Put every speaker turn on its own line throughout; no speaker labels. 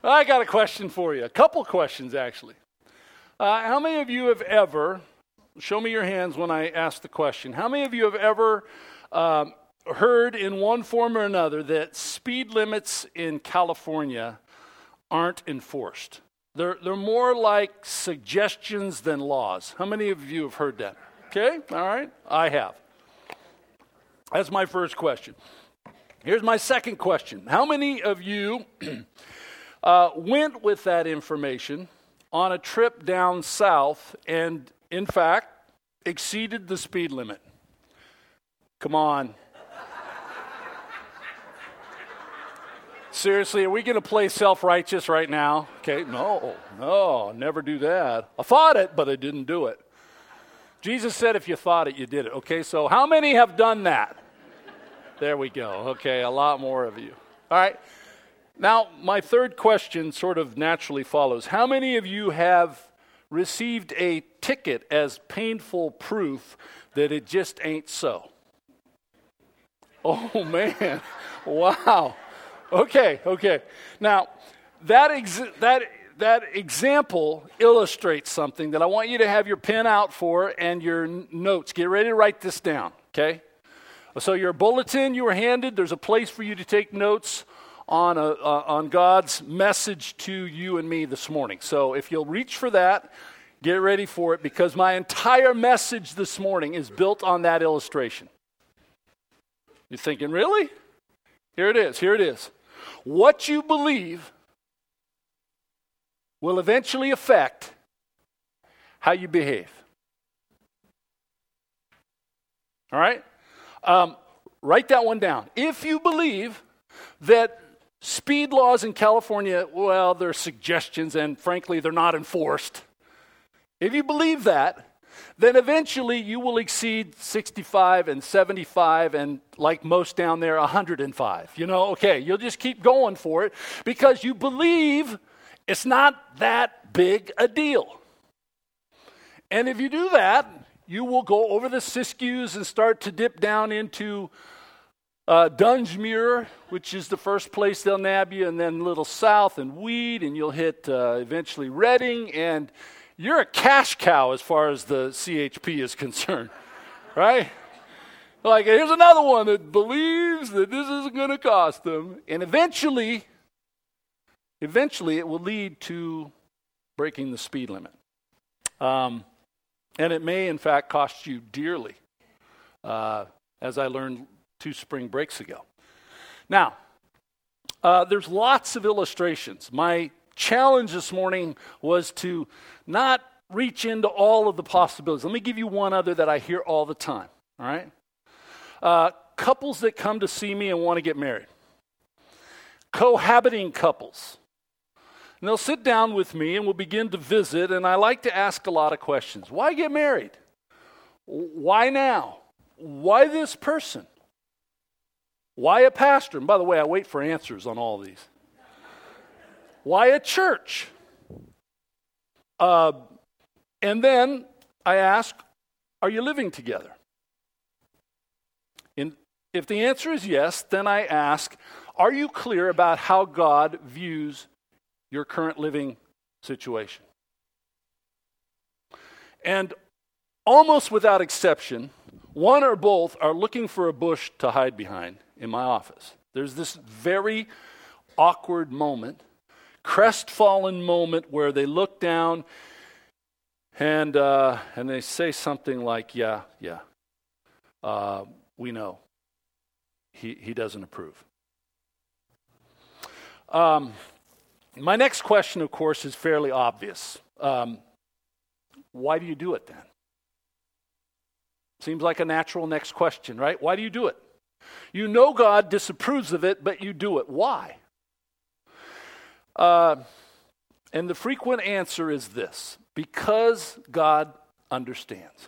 I got a question for you. A couple questions, actually. How many of you have ever, show me your hands when I ask the question, how many of you have ever heard in one form or another that speed limits in California aren't enforced? They're more like suggestions than laws. How many of you have heard that? Okay, all right, I have. That's my first question. Here's my second question. How many of you went with that information on a trip down south and, in fact, exceeded the speed limit? Come on. Seriously, are we going to play self-righteous right now? Okay, no, never do that. I thought it, but I didn't do it. Jesus said if you thought it, you did it. Okay, so how many have done that? There we go. Okay, a lot more of you. All right. Now, my third question sort of naturally follows. How many of you have received a ticket as painful proof that it just ain't so? Oh, man. Wow. Okay. Now, that example illustrates something that I want you to have your pen out for and your notes. Get ready to write this down, okay? So your bulletin you were handed, there's a place for you to take notes on God's message to you and me this morning. So if you'll reach for that, get ready for it, because my entire message this morning is built on that illustration. You're thinking, really? Here it is. What you believe will eventually affect how you behave. All right? Write that one down. If you believe that speed laws in California, well, they're suggestions and frankly, they're not enforced. If you believe that, then eventually you will exceed 65 and 75 and, like most down there, 105. Okay, you'll just keep going for it because you believe it's not that big a deal. And if you do that, you will go over the Siskiyous and start to dip down into Dungemere, which is the first place they'll nab you, and then a little south and Weed, and you'll hit eventually Redding, and you're a cash cow as far as the CHP is concerned, right? Like, here's another one that believes that this isn't going to cost them, and eventually it will lead to breaking the speed limit. And it may, in fact, cost you dearly, as I learned 2 spring breaks ago. Now, there's lots of illustrations. My challenge this morning was to not reach into all of the possibilities. Let me give you one other that I hear all the time, all right? Couples that come to see me and want to get married. Cohabiting couples. And they'll sit down with me and we'll begin to visit, and I like to ask a lot of questions. Why get married? Why now? Why this person? Why a pastor? And by the way, I wait for answers on all these. Why a church? And then I ask, are you living together? And if the answer is yes, then I ask, are you clear about how God views your current living situation? And almost without exception, one or both are looking for a bush to hide behind in my office. There's this very awkward moment, crestfallen moment where they look down and they say something like, yeah, we know. He doesn't approve. My next question, of course, is fairly obvious. Why do you do it then? Seems like a natural next question, right? Why do you do it? You know God disapproves of it, but you do it. Why? And the frequent answer is this: because God understands.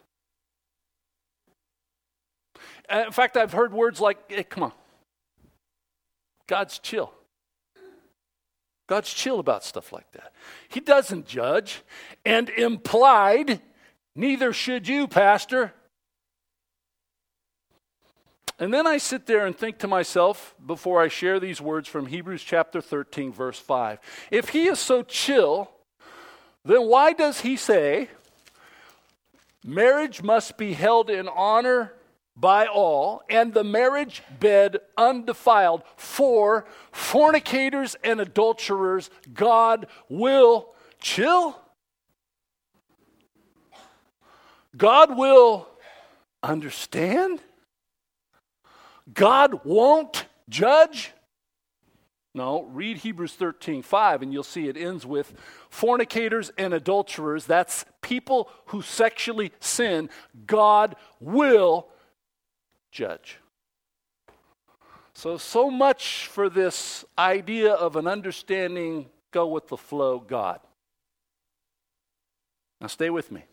In fact, I've heard words like, hey, come on. God's chill. God's chill about stuff like that. He doesn't judge. And implied, neither should you, Pastor. And then I sit there and think to myself, before I share these words from Hebrews chapter 13, verse 5, if he is so chill, then why does he say, marriage must be held in honor by all, and the marriage bed undefiled, for fornicators and adulterers God will chill? God will understand? God won't judge? No, read Hebrews 13:5 and you'll see it ends with fornicators and adulterers. That's people who sexually sin. God will judge. So much for this idea of an understanding, go with the flow God. Now stay with me.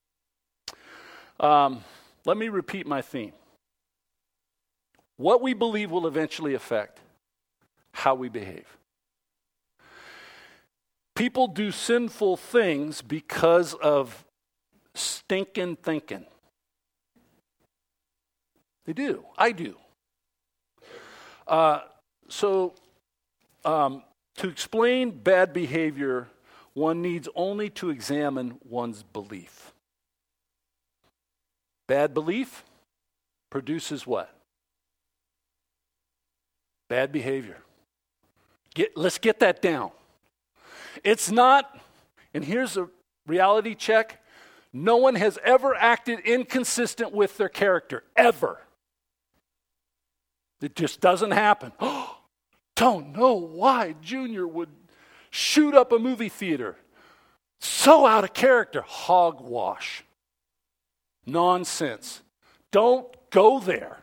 Let me repeat my theme. What we believe will eventually affect how we behave. People do sinful things because of stinking thinking. They do. I do. To explain bad behavior, one needs only to examine one's belief. Bad belief produces what? Bad behavior. Let's get that down. It's not, and here's a reality check, no one has ever acted inconsistent with their character, ever. It just doesn't happen. Don't know why Junior would shoot up a movie theater. So out of character. Hogwash. Nonsense. Don't go there.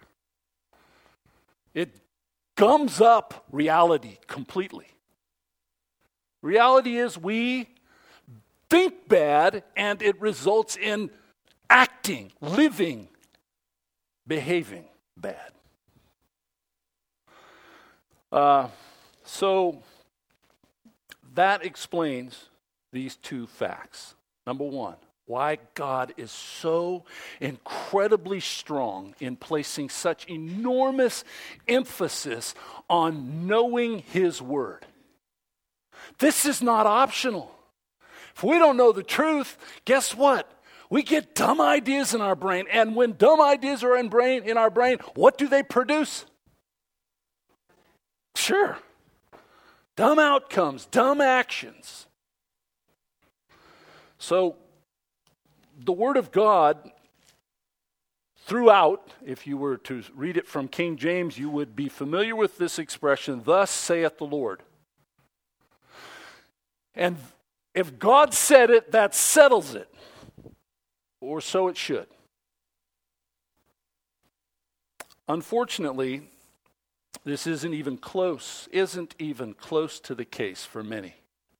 It gums up reality completely. Reality is we think bad and it results in acting, living, behaving bad. So that explains these two facts. Number one, why God is so incredibly strong in placing such enormous emphasis on knowing His Word. This is not optional. If we don't know the truth, guess what? We get dumb ideas in our brain, and when dumb ideas are in our brain, what do they produce? Sure. Dumb outcomes, dumb actions. So, the Word of God, throughout, if you were to read it from King James, you would be familiar with this expression, thus saith the Lord. And if God said it, that settles it. Or so it should. Unfortunately, this isn't even close to the case for many.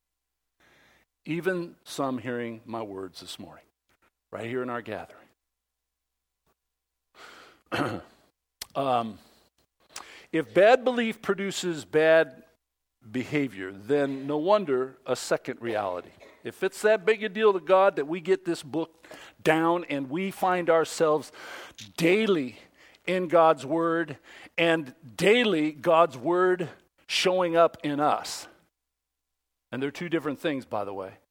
Even some hearing my words this morning, right here in our gathering. If bad belief produces bad behavior, then no wonder a second reality. If it's that big a deal to God that we get this book down and we find ourselves daily in God's Word and daily God's Word showing up in us. And they're two different things, by the way.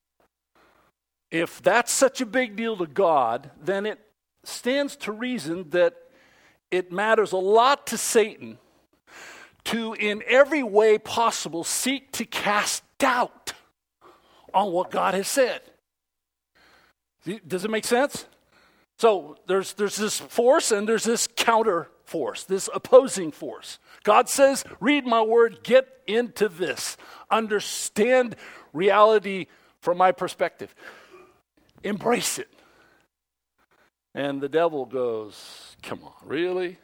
If that's such a big deal to God, then it stands to reason that it matters a lot to Satan to, in every way possible, seek to cast doubt on what God has said. Does it make sense? So there's this force and there's this counter force, this opposing force. God says, read my word, get into this. Understand reality from my perspective. Embrace it. And the devil goes, come on, really?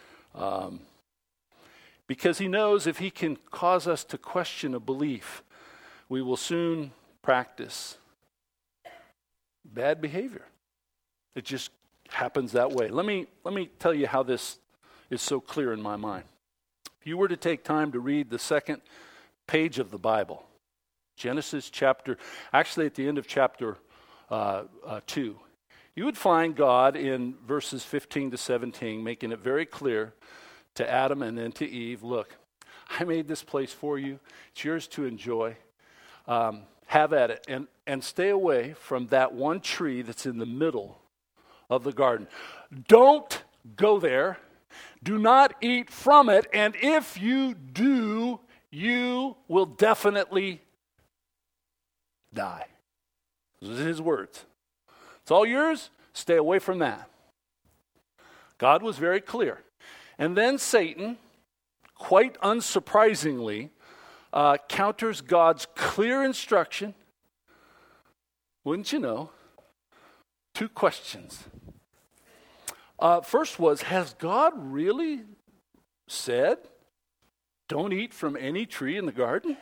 Because he knows if he can cause us to question a belief, we will soon practice bad behavior. It just happens that way. Let me tell you how this is so clear in my mind. If you were to take time to read the second page of the Bible, Genesis chapter, actually at the end of chapter 2, you would find God in verses 15 to 17 making it very clear to Adam and then to Eve, look, I made this place for you. It's yours to enjoy. Have at it. And stay away from that one tree that's in the middle of the garden. Don't go there. Do not eat from it. And if you do, you will definitely die. Those are his words. It's all yours. Stay away from that. God was very clear. And then Satan, quite unsurprisingly, counters God's clear instruction. Wouldn't you know? 2 questions. First was, has God really said, don't eat from any tree in the garden?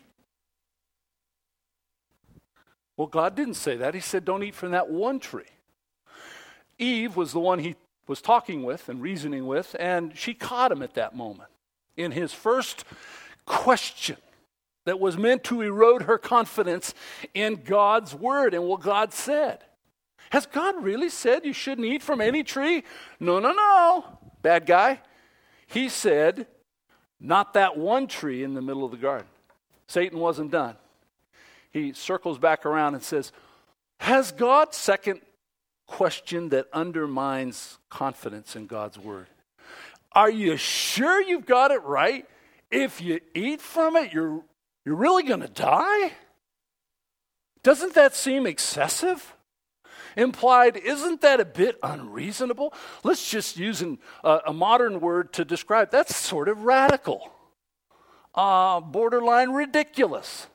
Well, God didn't say that. He said, don't eat from that one tree. Eve was the one he was talking with and reasoning with, and she caught him at that moment in his first question that was meant to erode her confidence in God's word and what God said. Has God really said you shouldn't eat from any tree? No, bad guy. He said, not that one tree in the middle of the garden. Satan wasn't done. He circles back around and says, has God, second question that undermines confidence in God's word, are you sure you've got it right? If you eat from it, you're really going to die? Doesn't that seem excessive? Implied, isn't that a bit unreasonable? Let's just use a modern word to describe. That's sort of radical. Borderline ridiculous.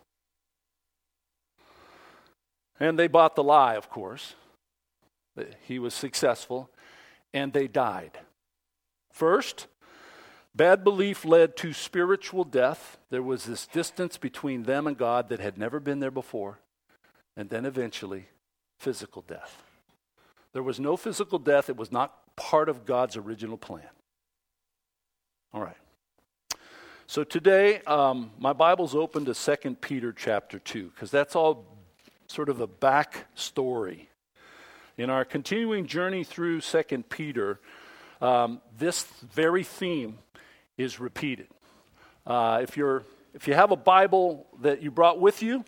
And they bought the lie, of course. He was successful, and they died. First, bad belief led to spiritual death. There was this distance between them and God that had never been there before. And then eventually, physical death. There was no physical death. It was not part of God's original plan. All right. So today, my Bible's open to 2 Peter chapter 2, because that's all sort of a back story. In our continuing journey through 2 Peter, this very theme is repeated. If you have a Bible that you brought with you,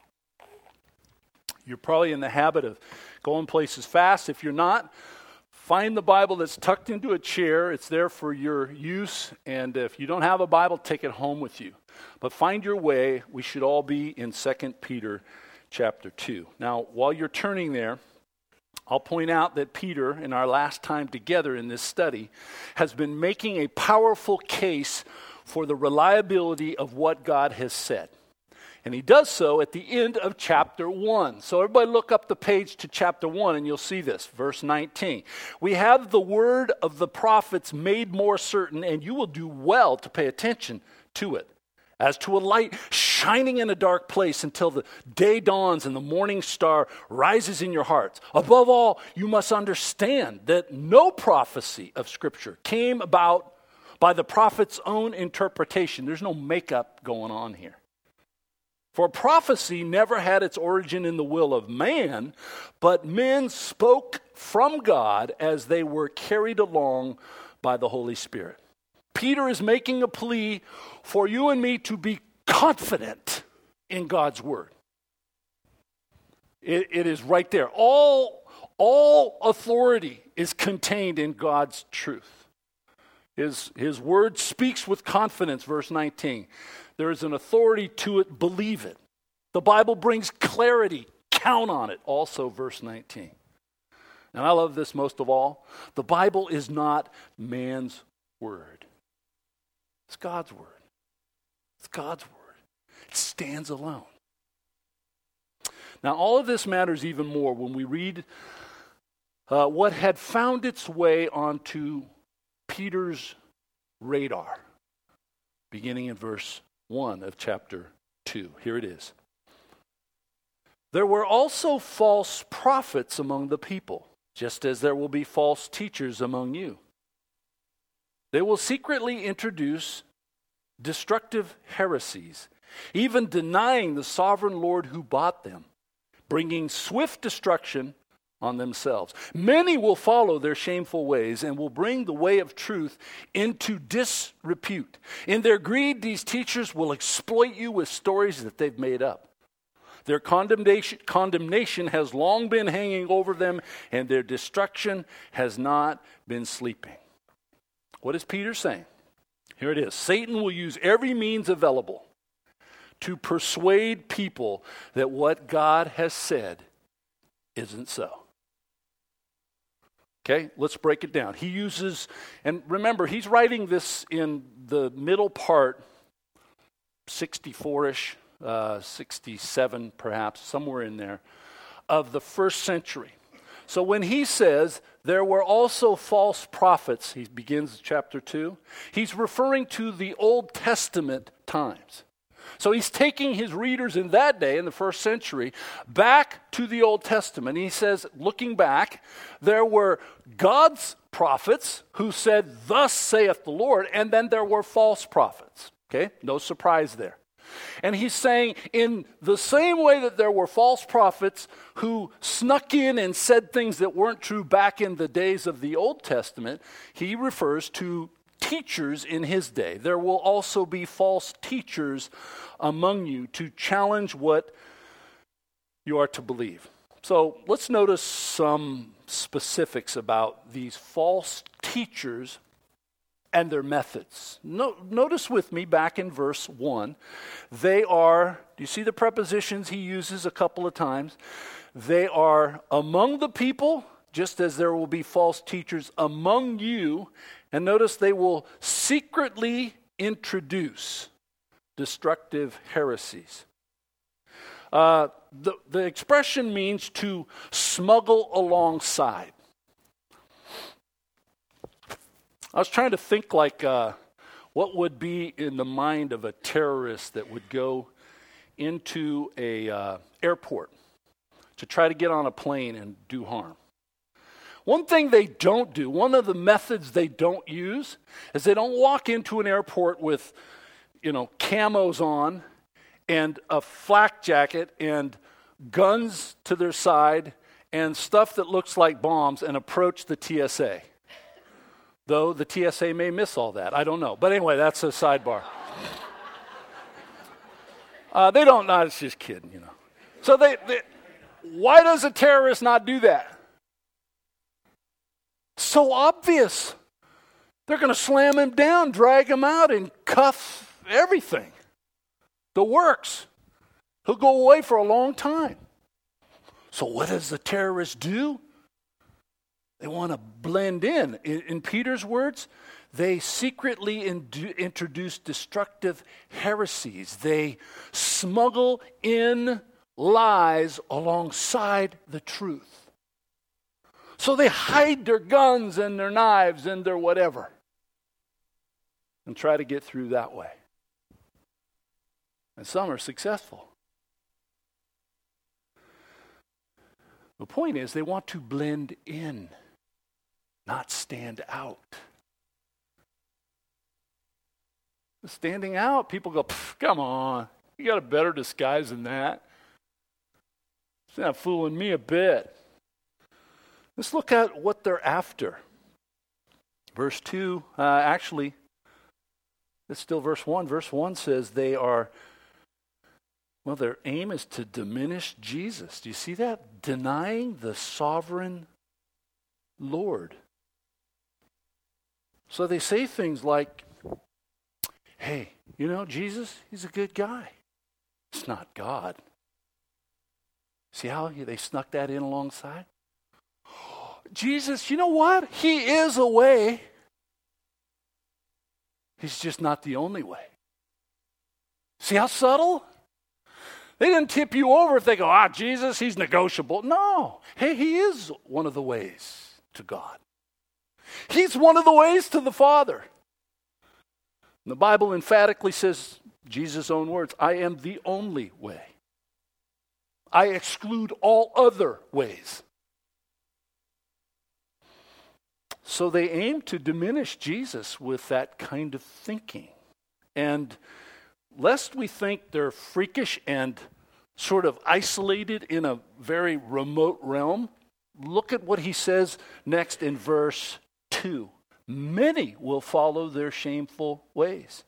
you're probably in the habit of going places fast. If you're not, find the Bible that's tucked into a chair. It's there for your use. And if you don't have a Bible, take it home with you. But find your way. We should all be in 2 Peter chapter 2. Now, while you're turning there, I'll point out that Peter, in our last time together in this study, has been making a powerful case for the reliability of what God has said. And he does so at the end of chapter 1. So everybody look up the page to chapter 1 and you'll see this, verse 19. We have the word of the prophets made more certain, and you will do well to pay attention to it, as to a light shining in a dark place until the day dawns and the morning star rises in your hearts. Above all, you must understand that no prophecy of Scripture came about by the prophet's own interpretation. There's no makeup going on here. For prophecy never had its origin in the will of man, but men spoke from God as they were carried along by the Holy Spirit. Peter is making a plea for you and me to be confident in God's word. It is right there. All authority is contained in God's truth. His word speaks with confidence, verse 19. There is an authority to it, believe it. The Bible brings clarity, count on it, also verse 19. And I love this most of all. The Bible is not man's word. It's God's word. It's God's word. It stands alone. Now, all of this matters even more when we read what had found its way onto Peter's radar, beginning in verse 1 of chapter 2. Here it is. There were also false prophets among the people, just as there will be false teachers among you. They will secretly introduce destructive heresies, even denying the sovereign Lord who bought them, bringing swift destruction on themselves. Many will follow their shameful ways and will bring the way of truth into disrepute. In their greed, these teachers will exploit you with stories that they've made up. Their condemnation has long been hanging over them, and their destruction has not been sleeping. What is Peter saying? Here it is. Satan will use every means available to persuade people that what God has said isn't so. Okay, let's break it down. He uses, and remember, he's writing this in the middle part, 64-ish, 67 perhaps, somewhere in there, of the first century. So when he says, there were also false prophets, he begins chapter 2, he's referring to the Old Testament times. So he's taking his readers in that day, in the first century, back to the Old Testament. He says, looking back, there were God's prophets who said, thus saith the Lord, and then there were false prophets. Okay, no surprise there. And he's saying, in the same way that there were false prophets who snuck in and said things that weren't true back in the days of the Old Testament, he refers to teachers in his day. There will also be false teachers among you to challenge what you are to believe. So let's notice some specifics about these false teachers and their methods. Notice with me back in verse 1, they are, do you see the prepositions he uses a couple of times? They are among the people, just as there will be false teachers among you. And notice they will secretly introduce destructive heresies. The expression means to smuggle alongside. I was trying to think like what would be in the mind of a terrorist that would go into a airport to try to get on a plane and do harm. One thing they don't do, one of the methods they don't use, is they don't walk into an airport with, camos on and a flak jacket and guns to their side and stuff that looks like bombs and approach the TSA. Though the TSA may miss all that. I don't know. But anyway, that's a sidebar. They don't, no, it's just kidding, So why does a terrorist not do that? So obvious. They're going to slam him down, drag him out, and cuff everything. The works. He'll go away for a long time. So what does the terrorist do? They want to blend in. In Peter's words, they secretly introduce destructive heresies. They smuggle in lies alongside the truth. So they hide their guns and their knives and their whatever and try to get through that way. And some are successful. The point is they want to blend in, not stand out. Standing out, people go, come on, you got a better disguise than that. It's not fooling me a bit. Let's look at what they're after. Verse 2, actually, it's still verse 1. Verse 1 says they are, their aim is to diminish Jesus. Do you see that? Denying the sovereign Lord. So they say things like, hey, Jesus, he's a good guy. It's not God. See how they snuck that in alongside? Jesus, you know what? He is a way. He's just not the only way. See how subtle? They didn't tip you over if they go, Jesus, he's negotiable. No. Hey, he is one of the ways to God. He's one of the ways to the Father. And the Bible emphatically says, Jesus' own words, I am the only way. I exclude all other ways. So they aim to diminish Jesus with that kind of thinking. And lest we think they're freakish and sort of isolated in a very remote realm, look at what he says next in verse 2. Many will follow their shameful ways.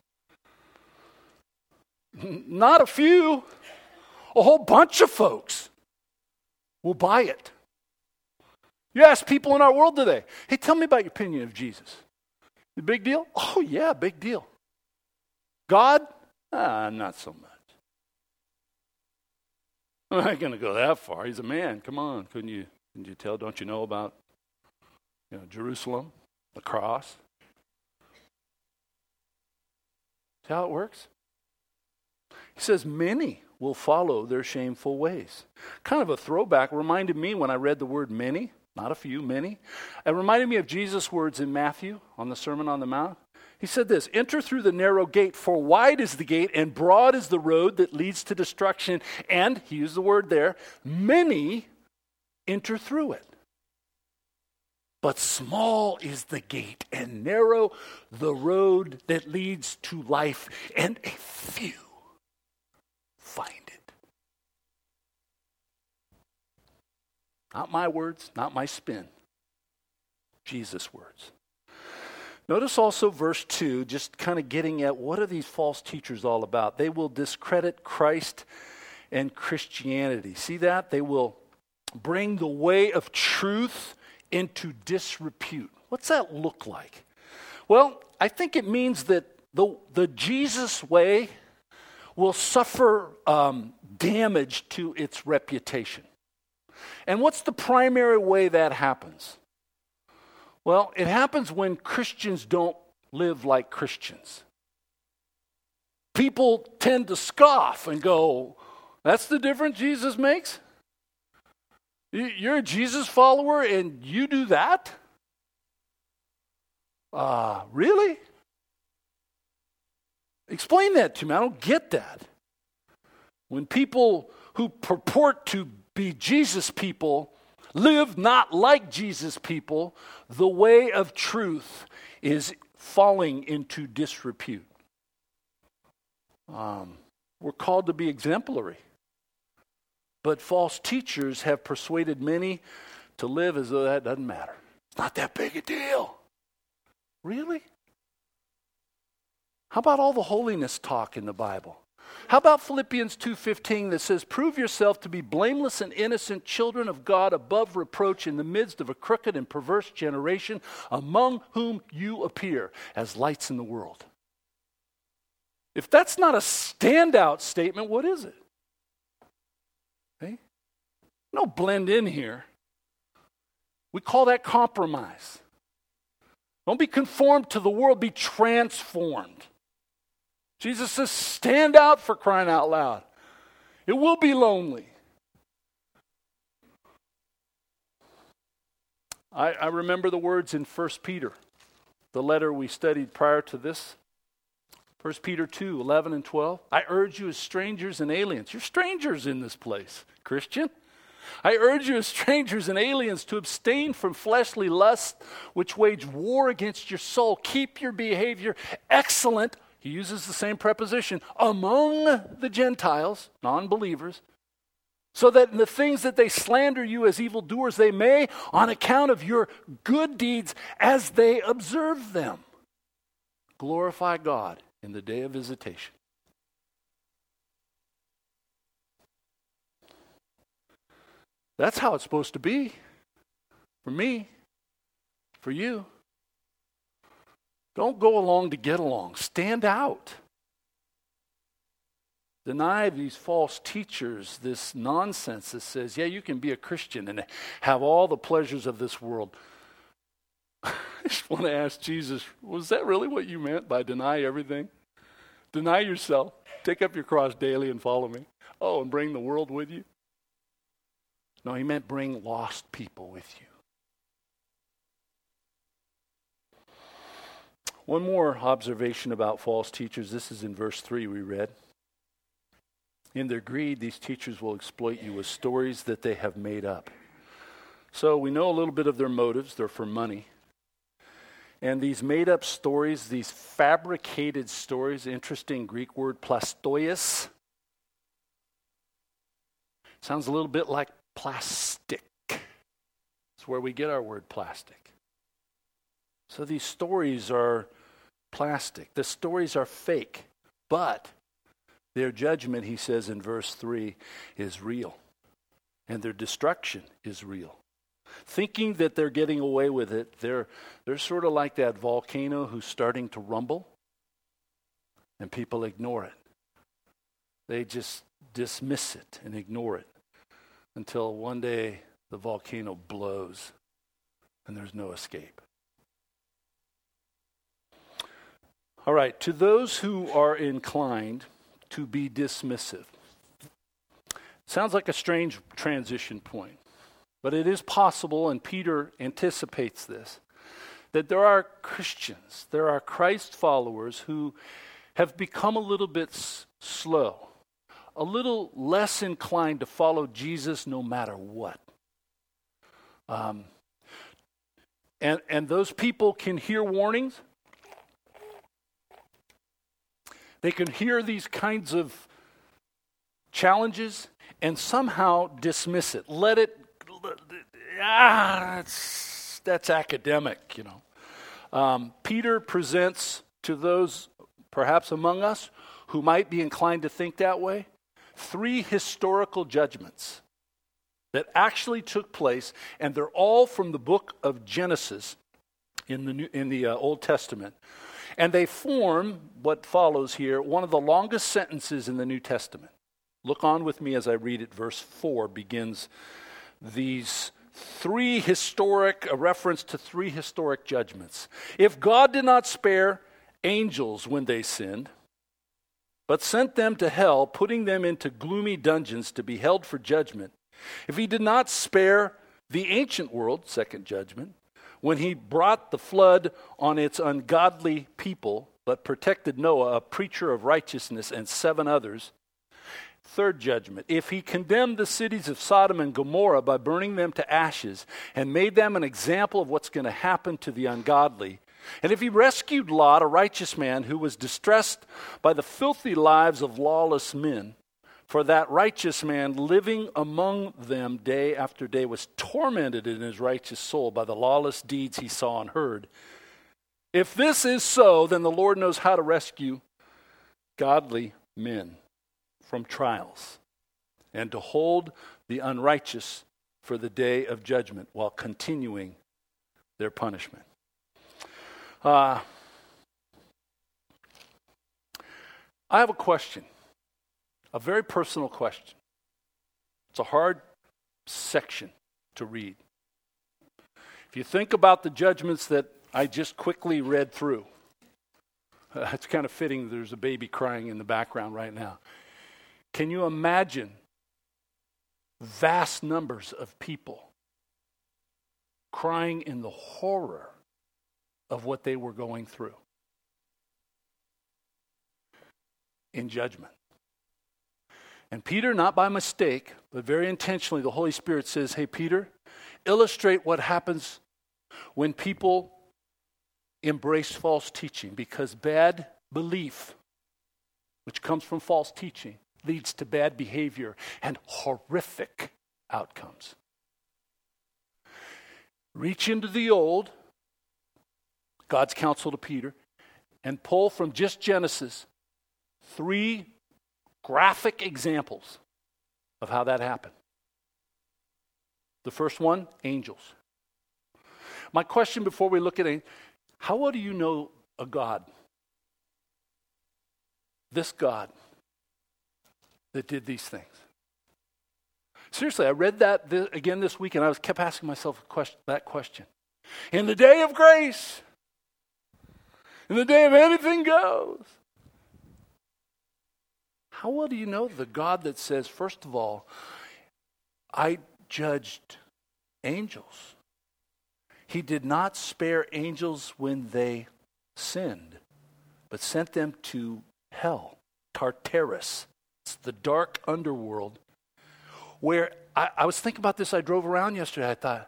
Not a few, a whole bunch of folks will buy it. You ask people in our world today, hey, tell me about your opinion of Jesus. The big deal? Oh, yeah, big deal. God? Not so much. I'm not going to go that far. He's a man. Come on. Couldn't you tell? Don't you know about Jerusalem, the cross? See how it works? He says, many will follow their shameful ways. Kind of a throwback. Reminded me when I read the word many, not a few, many. It reminded me of Jesus' words in Matthew on the Sermon on the Mount. He said this, enter through the narrow gate, for wide is the gate and broad is the road that leads to destruction. And, he used the word there, many enter through it. But small is the gate and narrow the road that leads to life, and a few find it. Not my words, not my spin. Jesus' words. Notice also verse 2, just kind of getting at what are these false teachers all about? They will discredit Christ and Christianity. See that? They will bring the way of truth into disrepute. What's that look like? Well, I think it means that the Jesus way will suffer damage to its reputation. And what's the primary way that happens? Well, it happens when Christians don't live like Christians. People tend to scoff and go, that's the difference Jesus makes? You're a Jesus follower and you do that? Really? Explain that to me. I don't get that. When people who purport to be Jesus people live not like Jesus people, the way of truth is falling into disrepute. We're called to be exemplary. But false teachers have persuaded many to live as though that doesn't matter. It's not that big a deal. Really? How about all the holiness talk in the Bible? How about Philippians 2:15 that says, prove yourself to be blameless and innocent children of God above reproach in the midst of a crooked and perverse generation among whom you appear as lights in the world. If that's not a standout statement, what is it? Okay? No blend in here. We call that compromise. Don't be conformed to the world, be transformed. Jesus says, stand out, for crying out loud. It will be lonely. I remember the words in 1 Peter, the letter we studied prior to this. 1 Peter 2, 11 and 12. I urge you as strangers and aliens. You're strangers in this place, Christian. I urge you as strangers and aliens to abstain from fleshly lusts which wage war against your soul. Keep your behavior excellent. He uses the same preposition, among the Gentiles, non-believers, so that in the things that they slander you as evildoers, they may, on account of your good deeds as they observe them, glorify God in the day of visitation. That's how it's supposed to be. For me, for you. Don't go along to get along. Stand out. Deny these false teachers this nonsense that says, yeah, you can be a Christian and have all the pleasures of this world. I just want to ask Jesus, was that really what you meant by deny everything? Deny yourself. Take up your cross daily and follow me. Oh, and bring the world with you? No, he meant bring lost people with you. One more observation about false teachers. This is in verse 3 we read. In their greed, these teachers will exploit you with stories that they have made up. So we know a little bit of their motives. They're for money. And these made-up stories, these fabricated stories, interesting Greek word plastoias, sounds a little bit like plastic. It's where we get our word plastic. So these stories are plastic. The stories are fake, but their judgment, he says in verse 3, is real. And their destruction is real. Thinking that they're getting away with it, they're sort of like that volcano who's starting to rumble, and people ignore it. They just dismiss it and ignore it until one day the volcano blows and there's no escape. All right, to those who are inclined to be dismissive. Sounds like a strange transition point, but it is possible, and Peter anticipates this, that there are Christians, there are Christ followers who have become a little bit slow, a little less inclined to follow Jesus no matter what. And those people can hear warnings. They can hear these kinds of challenges and somehow dismiss it. That's academic, you know. Peter presents to those perhaps among us who might be inclined to think that way, 3 historical judgments that actually took place, and they're all from the book of Genesis in the Old Testament. And they form what follows here, one of the longest sentences in the New Testament. Look on with me as I read it. Verse 4 begins these a reference to 3 historic judgments. If God did not spare angels when they sinned, but sent them to hell, putting them into gloomy dungeons to be held for judgment, if he did not spare the ancient world, second judgment, when he brought the flood on its ungodly people, but protected Noah, a preacher of righteousness, and 7 others. Third judgment, if he condemned the cities of Sodom and Gomorrah by burning them to ashes and made them an example of what's going to happen to the ungodly, and if he rescued Lot, a righteous man who was distressed by the filthy lives of lawless men, for that righteous man living among them day after day was tormented in his righteous soul by the lawless deeds he saw and heard. If this is so, then the Lord knows how to rescue godly men from trials and to hold the unrighteous for the day of judgment while continuing their punishment. I have a question. A very personal question. It's a hard section to read. If you think about the judgments that I just quickly read through, it's kind of fitting there's a baby crying in the background right now. Can you imagine vast numbers of people crying in the horror of what they were going through in judgment? And Peter, not by mistake, but very intentionally, the Holy Spirit says, hey, Peter, illustrate what happens when people embrace false teaching, because bad belief, which comes from false teaching, leads to bad behavior and horrific outcomes. Reach into the old, God's counsel to Peter, and pull from just Genesis 3 graphic examples of how that happened. The first one, angels. My question before we look at it, how well do you know a God? This God that did these things. Seriously, I read that again this week, and I kept asking myself that question. In the day of grace, in the day of anything goes, how well do you know the God that says, first of all, I judged angels. He did not spare angels when they sinned, but sent them to hell, Tartarus. It's the dark underworld where I was thinking about this. I drove around yesterday. I thought,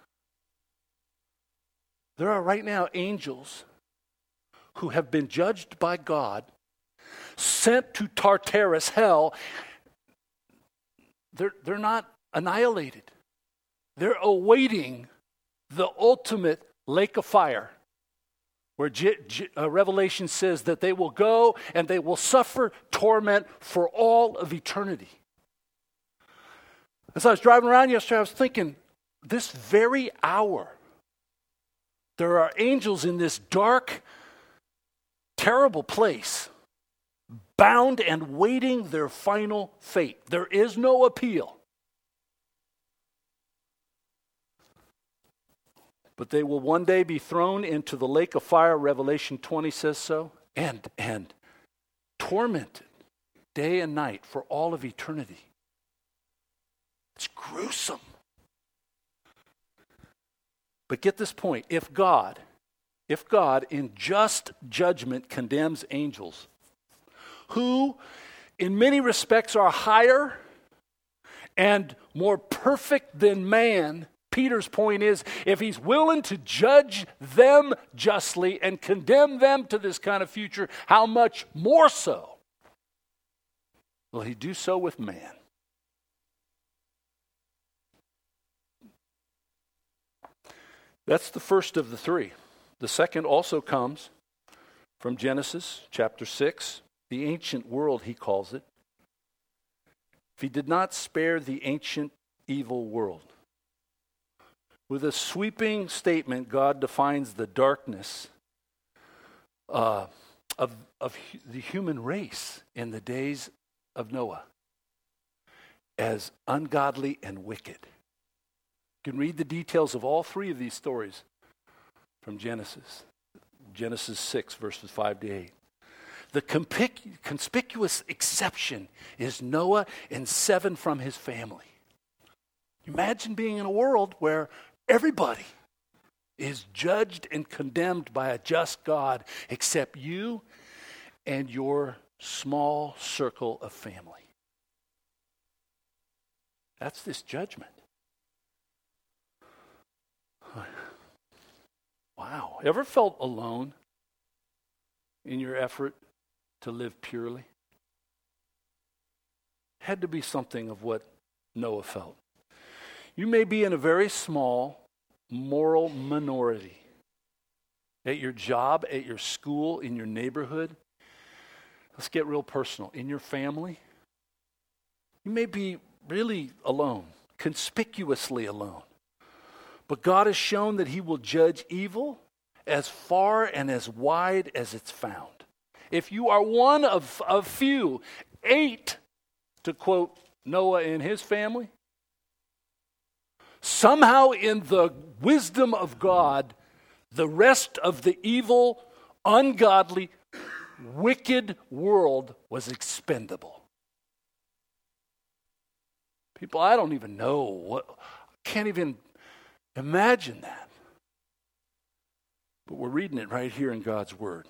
there are right now angels who have been judged by God, sent to Tartarus, hell. They're not annihilated. They're awaiting the ultimate lake of fire, where Revelation says that they will go and they will suffer torment for all of eternity. As I was driving around yesterday, I was thinking, this very hour, there are angels in this dark, terrible place, bound and waiting their final fate. There is no appeal. But they will one day be thrown into the lake of fire, Revelation 20 says so, and tormented day and night for all of eternity. It's gruesome. But get this point, if God in just judgment condemns angels, who in many respects are higher and more perfect than man, Peter's point is, if he's willing to judge them justly and condemn them to this kind of future, how much more so will he do so with man? That's the first of the three. The second also comes from Genesis chapter 6, the ancient world, he calls it. If he did not spare the ancient evil world. With a sweeping statement, God defines the darkness of the human race in the days of Noah as ungodly and wicked. You can read the details of all three of these stories from Genesis. Genesis 6, verses 5 to 8. The conspicuous exception is Noah and 7 from his family. Imagine being in a world where everybody is judged and condemned by a just God except you and your small circle of family. That's this judgment. Wow. Ever felt alone in your effort to live purely? Had to be something of what Noah felt. You may be in a very small moral minority at your job, at your school, in your neighborhood. Let's get real personal. In your family, you may be really alone, conspicuously alone. But God has shown that he will judge evil as far and as wide as it's found. If you are one of few, 8, to quote Noah and his family, somehow in the wisdom of God, the rest of the evil, ungodly, wicked world was expendable. People, I don't even know, can't even imagine that. But we're reading it right here in God's Word.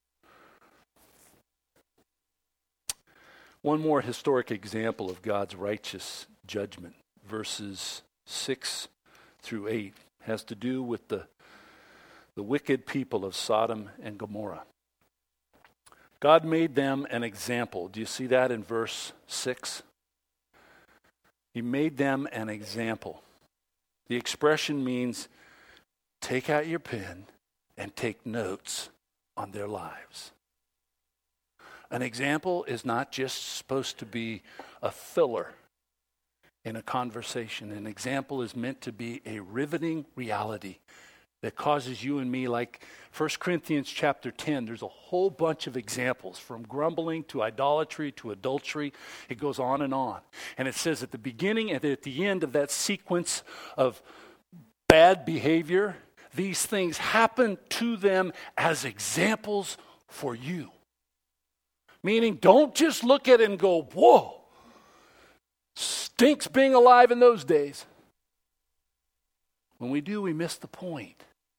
One more historic example of God's righteous judgment, verses 6 through 8, has to do with the wicked people of Sodom and Gomorrah. God made them an example. Do you see that in verse 6? He made them an example. The expression means take out your pen and take notes on their lives. An example is not just supposed to be a filler in a conversation. An example is meant to be a riveting reality that causes you and me, like 1 Corinthians chapter 10, there's a whole bunch of examples from grumbling to idolatry to adultery. It goes on. And it says at the beginning and at the end of that sequence of bad behavior, these things happen to them as examples for you. Meaning, don't just look at it and go, whoa, stinks being alive in those days. When we do, we miss the point.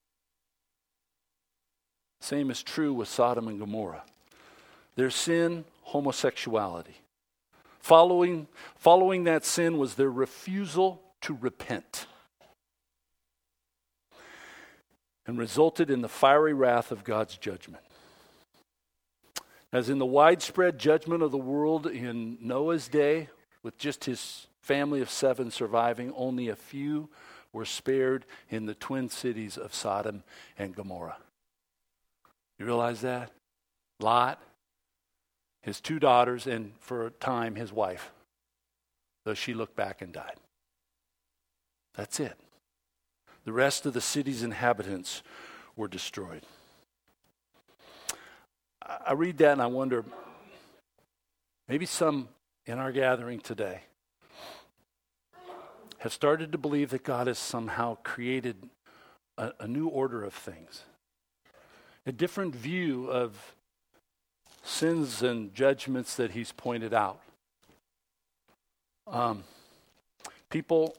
Same is true with Sodom and Gomorrah. Their sin, homosexuality. Following that sin was their refusal to repent, and resulted in the fiery wrath of God's judgment. As in the widespread judgment of the world in Noah's day, with just his family of 7 surviving, only a few were spared in the twin cities of Sodom and Gomorrah. You realize that? Lot, his 2 daughters, and for a time his wife, though she looked back and died. That's it. The rest of the city's inhabitants were destroyed. I read that and I wonder, maybe some in our gathering today have started to believe that God has somehow created a new order of things, a different view of sins and judgments that he's pointed out. People,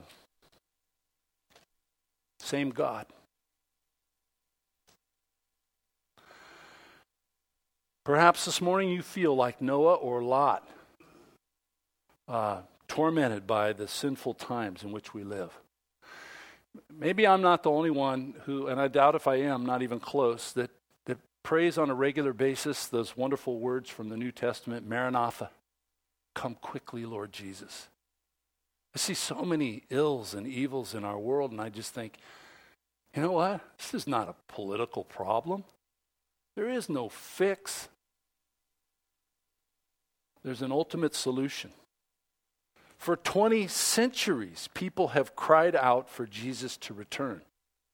same God. Perhaps this morning you feel like Noah or Lot, tormented by the sinful times in which we live. Maybe I'm not the only one who, and I doubt if I am, not even close, that prays on a regular basis those wonderful words from the New Testament, Maranatha, come quickly, Lord Jesus. I see so many ills and evils in our world, and I just think, you know what? This is not a political problem. There is no fix. There's an ultimate solution. For 20 centuries, people have cried out for Jesus to return.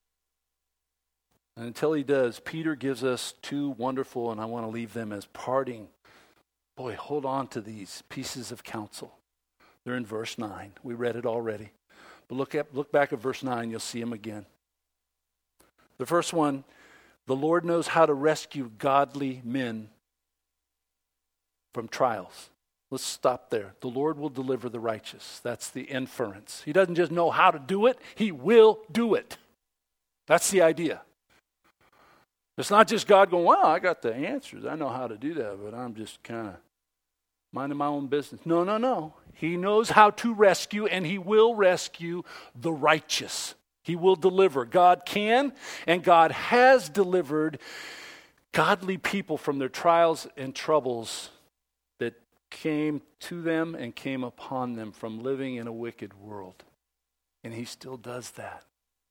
And until he does, Peter gives us 2 wonderful, and I want to leave them as parting. Boy, hold on to these pieces of counsel. They're in verse 9. We read it already. But look back at verse 9, you'll see them again. The first one, the Lord knows how to rescue godly men from trials. Let's stop there. The Lord will deliver the righteous. That's the inference. He doesn't just know how to do it, he will do it. That's the idea. It's not just God going, well, I got the answers. I know how to do that, but I'm just kind of minding my own business. No. He knows how to rescue, and he will rescue the righteous. He will deliver. God can, and God has delivered godly people from their trials and troubles that came to them and came upon them from living in a wicked world. And he still does that.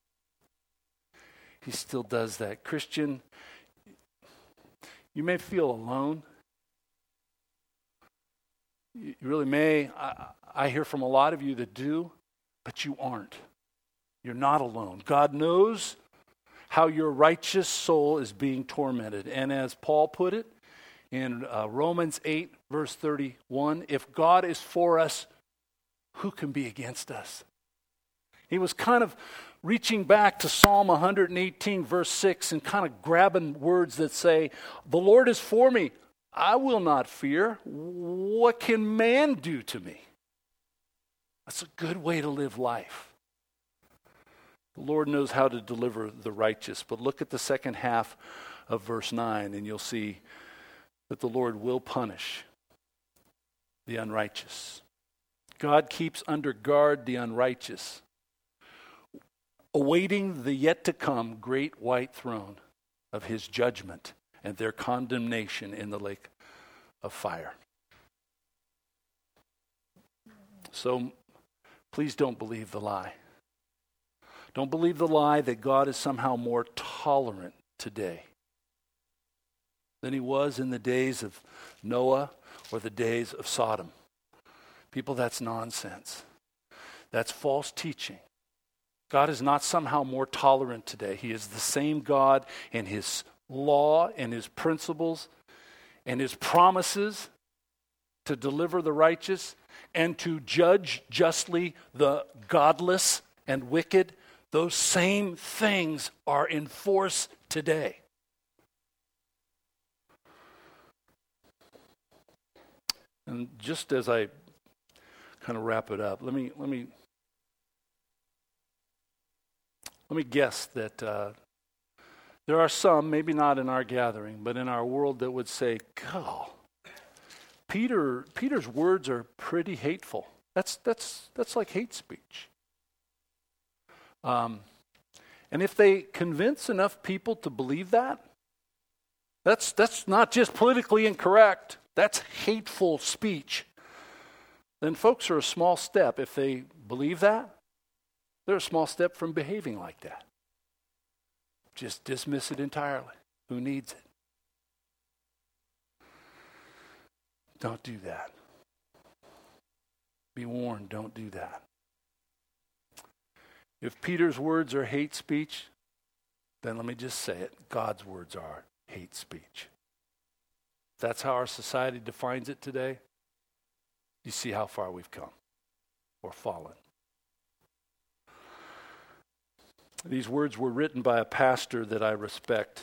He still does that. Christian, you may feel alone. You really may. I hear from a lot of you that do, but you aren't. You're not alone. God knows how your righteous soul is being tormented. And as Paul put it in Romans 8, verse 31, if God is for us, who can be against us? He was kind of reaching back to Psalm 118, verse 6, and kind of grabbing words that say, the Lord is for me. I will not fear. What can man do to me? That's a good way to live life. The Lord knows how to deliver the righteous. But look at the second half of verse 9, and you'll see that the Lord will punish the unrighteous. God keeps under guard the unrighteous, awaiting the yet-to-come great white throne of his judgment and their condemnation in the lake of fire. So please don't believe the lie. Don't believe the lie that God is somehow more tolerant today than he was in the days of Noah or the days of Sodom. People, that's nonsense. That's false teaching. God is not somehow more tolerant today. He is the same God in his law and his principles and his promises to deliver the righteous and to judge justly the godless and wicked. Those same things are in force today. And just as I kind of wrap it up, let me guess that there are some, maybe not in our gathering, but in our world that would say, "God, Peter's words are pretty hateful. That's like hate speech." And if they convince enough people to believe that, that's not just politically incorrect. That's hateful speech. Then folks are a small step if they believe that. They're a small step from behaving like that. Just dismiss it entirely. Who needs it? Don't do that. Be warned, don't do that. If Peter's words are hate speech, then let me just say it. God's words are hate speech. That's how our society defines it today. You see how far we've come or fallen. These words were written by a pastor that I respect.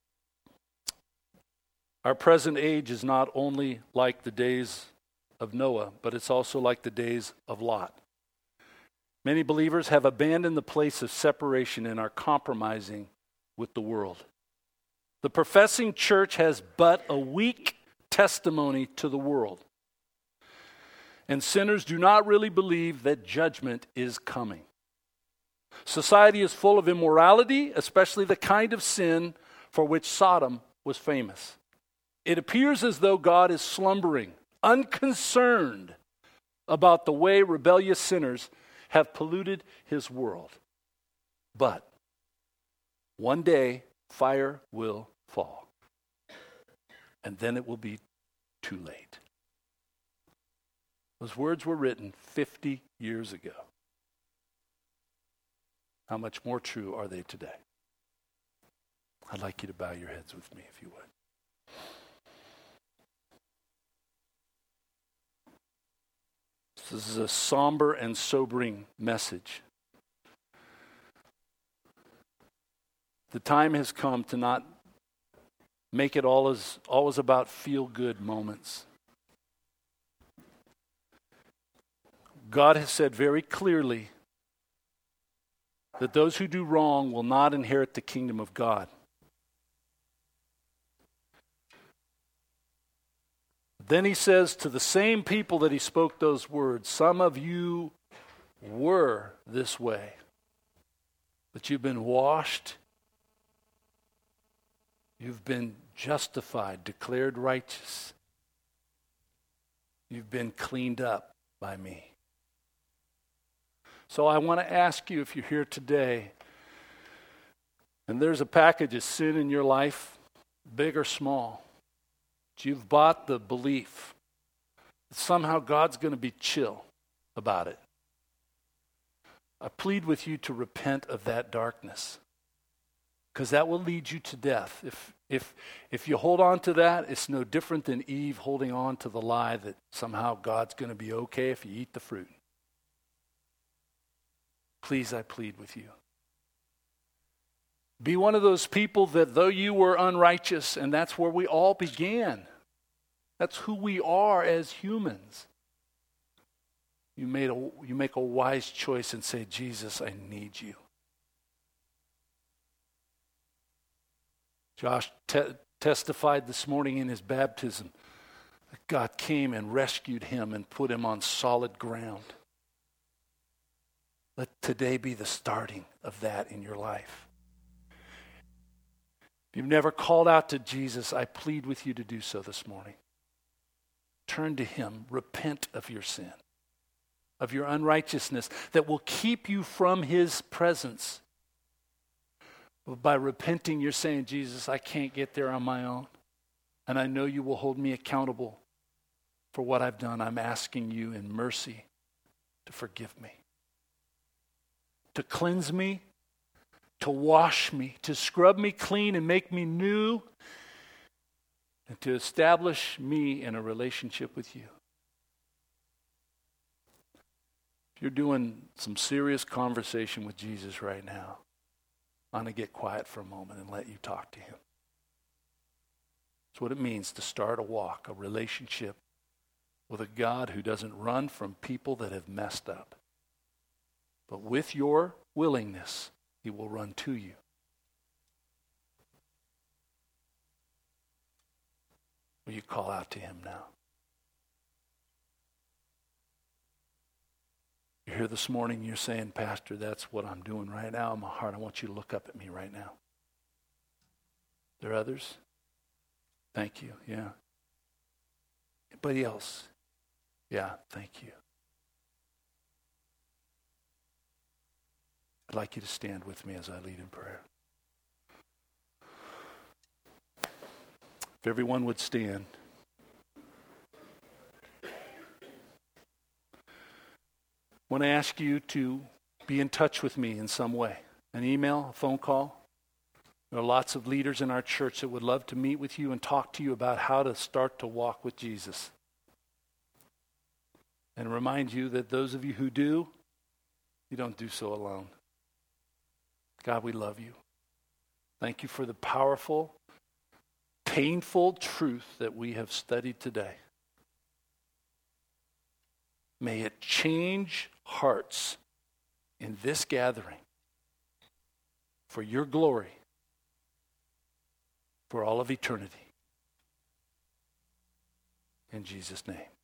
Our present age is not only like the days of Noah, but it's also like the days of Lot. Many believers have abandoned the place of separation and are compromising with the world. The professing church has but a weak testimony to the world. And sinners do not really believe that judgment is coming. Society is full of immorality, especially the kind of sin for which Sodom was famous. It appears as though God is slumbering, unconcerned about the way rebellious sinners have polluted his world. But one day, fire will fall. And then it will be too late. Those words were written 50 years ago. How much more true are they today? I'd like you to bow your heads with me, if you would. This is a somber and sobering message. The time has come to not make it always about feel-good moments. God has said very clearly that those who do wrong will not inherit the kingdom of God. Then he says to the same people that he spoke those words, some of you were this way, but you've been washed, you've been justified, declared righteous, you've been cleaned up by me. So I want to ask you, if you're here today, and there's a package of sin in your life, big or small, you've bought the belief that somehow God's going to be chill about it. I plead with you to repent of that darkness, because that will lead you to death. If you hold on to that, it's no different than Eve holding on to the lie that somehow God's going to be okay if you eat the fruit. Please, I plead with you. Be one of those people that though you were unrighteous, and that's where we all began. That's who we are as humans. You make a wise choice and say, Jesus, I need you. Josh testified this morning in his baptism that God came and rescued him and put him on solid ground. Let today be the starting of that in your life. If you've never called out to Jesus, I plead with you to do so this morning. Turn to him. Repent of your sin, of your unrighteousness that will keep you from his presence. By repenting, you're saying, Jesus, I can't get there on my own. And I know you will hold me accountable for what I've done. I'm asking you in mercy to forgive me, to cleanse me, to wash me, to scrub me clean and make me new, and to establish me in a relationship with you. If you're doing some serious conversation with Jesus right now, I'm going to get quiet for a moment and let you talk to him. That's what it means to start a walk, a relationship with a God who doesn't run from people that have messed up. But with your willingness, he will run to you. Will you call out to him now? You're here this morning, you're saying, Pastor, that's what I'm doing right now in my heart. I want you to look up at me right now. There are others? Thank you, yeah. Anybody else? Yeah, thank you. I'd like you to stand with me as I lead in prayer. If everyone would stand. I want to ask you to be in touch with me in some way. An email, a phone call. There are lots of leaders in our church that would love to meet with you and talk to you about how to start to walk with Jesus. And remind you that those of you who do, you don't do so alone. God, we love you. Thank you for the powerful, painful truth that we have studied today. May it change hearts in this gathering for your glory for all of eternity. In Jesus' name.